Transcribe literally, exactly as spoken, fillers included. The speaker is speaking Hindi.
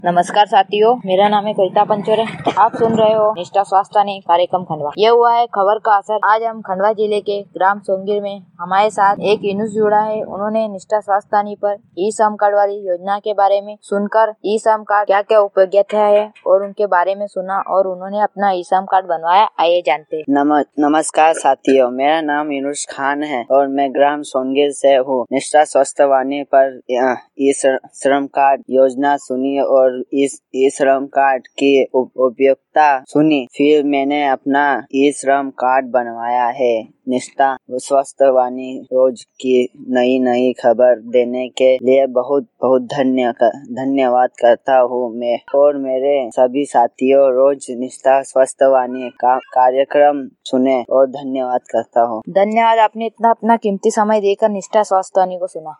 नमस्कार साथियों, मेरा नाम है कविता पंचोरे। आप सुन रहे हो निष्ठा स्वास्थ्य कार्यक्रम खंडवा। यह हुआ है खबर का असर। आज हम खंडवा जिले के ग्राम सोंगिर में हमारे साथ एक इनुस जुड़ा है। उन्होंने निष्ठा स्वास्थ्य पर ई श्रम कार्ड वाली योजना के बारे में सुनकर ई श्रम कार्ड क्या क्या उपयोगिता है और उनके बारे में सुना और उन्होंने अपना ई श्रम कार्ड बनवाया। आइए जानते हैं। नम, नमस्कार साथियों, मेरा नाम यूनुस खान है और मैं ग्राम सोंगिर से हूँ। निष्ठा स्वास्थ्य पर ई श्रम कार्ड योजना सुनी और इस ई श्रम कार्ड की उपयोगिता सुनी, फिर मैंने अपना ई श्रम कार्ड बनवाया है। निष्ठा स्वास्थ्य रोज की नई नई खबर देने के लिए बहुत बहुत धन्य धन्यवाद करता हूँ मैं और मेरे सभी साथियों रोज निष्ठा स्वास्थ्य का कार्यक्रम सुने और धन्यवाद करता हूँ। धन्यवाद, आपने इतना अपना कीमती समय देकर निष्ठा स्वास्थ्य को सुना।